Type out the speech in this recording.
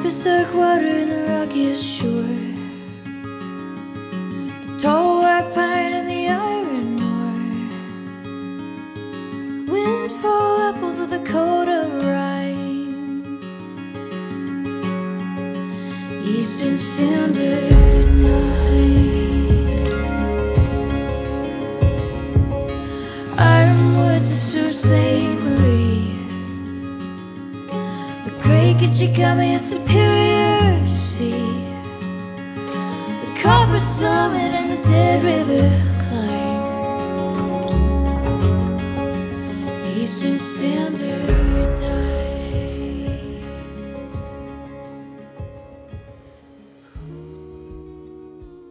deepest dark water in the rockiest shore. The tall white pine and the iron ore. Windfall apples of the coat of rime. Eastern Standard Time. Ironwood to Sault Ste. Marie. The Great Gitchigami and Superior Sea. The Copper Summit and the Dead River climb. Eastern Standard.